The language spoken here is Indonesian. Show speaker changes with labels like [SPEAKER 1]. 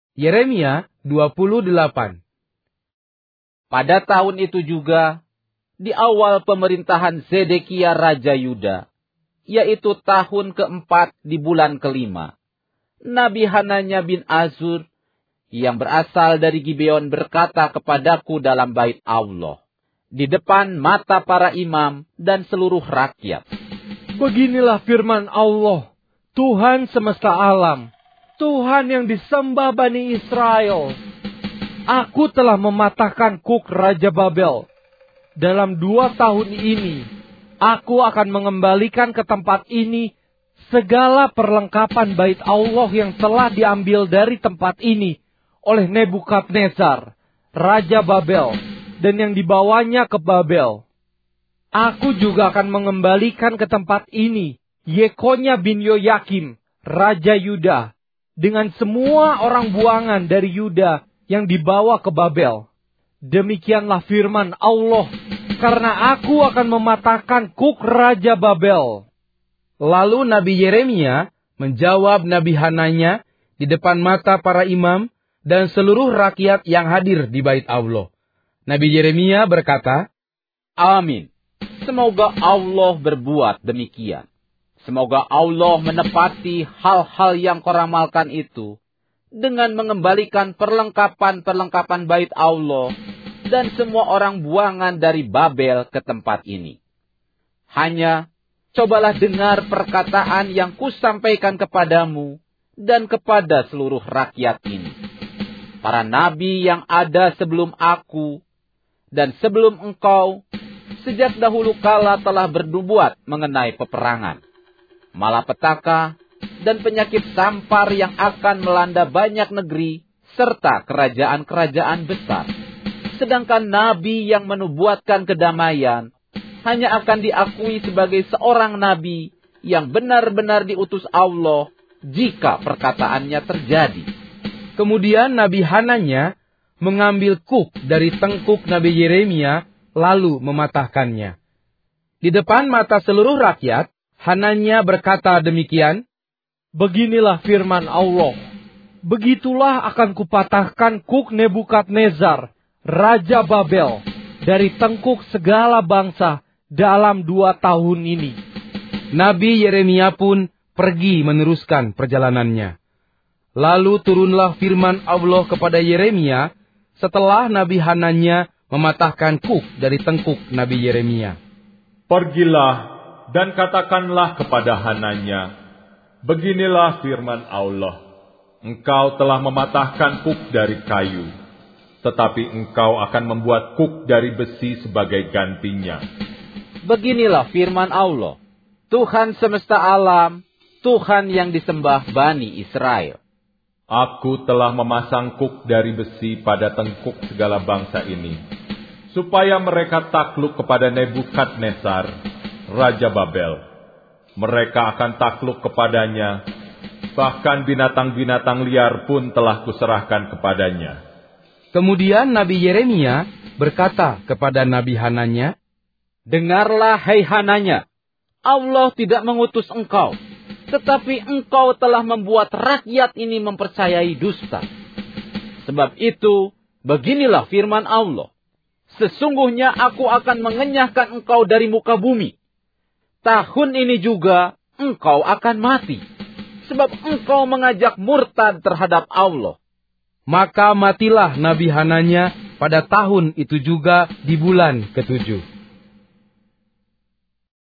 [SPEAKER 1] Yeremia 28.
[SPEAKER 2] Pada tahun itu juga, di awal pemerintahan Zedekia Raja Yuda, yaitu tahun keempat di bulan kelima, Nabi Hananya bin Azur, yang berasal dari Gibeon berkata kepadaku dalam bait Allah, di depan mata para imam dan seluruh rakyat.
[SPEAKER 3] Beginilah firman Allah, Tuhan semesta alam, Tuhan yang disembah Bani Israel. Aku telah mematahkan Kuk Raja Babel. Dalam 2 tahun ini, aku akan mengembalikan ke tempat ini segala perlengkapan bait Allah yang telah diambil dari tempat ini oleh Nebukadnezar, Raja Babel, dan yang dibawanya ke Babel. Aku juga akan mengembalikan ke tempat ini Yekonya bin Yoyakim, Raja Yuda, dengan semua orang buangan dari Yuda yang dibawa ke Babel. Demikianlah firman Allah, karena aku akan mematahkan Kuk Raja Babel.
[SPEAKER 1] Lalu Nabi Yeremia menjawab Nabi Hananya di depan mata para imam dan seluruh rakyat yang hadir di bait Allah. Nabi Yeremia berkata,
[SPEAKER 2] Amin. Semoga Allah berbuat demikian. Semoga Allah menepati hal-hal yang kau ramalkan itu dengan mengembalikan perlengkapan-perlengkapan bait Allah dan semua orang buangan dari Babel ke tempat ini. Hanya cobalah dengar perkataan yang kusampaikan kepadamu dan kepada seluruh rakyat ini. Para nabi yang ada sebelum aku dan sebelum engkau sejak dahulu kala telah bernubuat mengenai peperangan, malapetaka, dan penyakit sampar yang akan melanda banyak negeri serta kerajaan-kerajaan besar. Sedangkan nabi yang menubuatkan kedamaian hanya akan diakui sebagai seorang nabi yang benar-benar diutus Allah jika perkataannya terjadi.
[SPEAKER 1] Kemudian Nabi Hananya mengambil kuk dari tengkuk Nabi Yeremia lalu mematahkannya. Di depan mata seluruh rakyat, Hananya berkata demikian,
[SPEAKER 3] Beginilah firman Allah, begitulah akan kupatahkan Kuk Nebukadnezar, Raja Babel, dari tengkuk segala bangsa dalam 2 tahun ini.
[SPEAKER 1] Nabi Yeremia pun pergi meneruskan perjalanannya. Lalu turunlah firman Allah kepada Yeremia setelah Nabi Hananya mematahkan kuk dari tengkuk Nabi Yeremia.
[SPEAKER 4] Pergilah dan katakanlah kepada Hananya, beginilah firman Allah, engkau telah mematahkan kuk dari kayu, tetapi engkau akan membuat kuk dari besi sebagai gantinya.
[SPEAKER 2] Beginilah firman Allah, Tuhan semesta alam, Tuhan yang disembah Bani Israel.
[SPEAKER 4] Aku telah memasang kuk dari besi pada tengkuk segala bangsa ini, supaya mereka takluk kepada Nebukadnezar, Raja Babel. Mereka akan takluk kepadanya, bahkan binatang-binatang liar pun telah kuserahkan kepadanya.
[SPEAKER 1] Kemudian Nabi Yeremia berkata kepada Nabi Hananya,
[SPEAKER 2] Dengarlah hai Hananya, Allah tidak mengutus engkau, tetapi engkau telah membuat rakyat ini mempercayai dusta. Sebab itu, beginilah firman Allah, sesungguhnya aku akan mengenyahkan engkau dari muka bumi. Tahun ini juga engkau akan mati, sebab engkau mengajak murtad terhadap Allah.
[SPEAKER 1] Maka matilah Nabi Hananya pada tahun itu juga di bulan ke-7.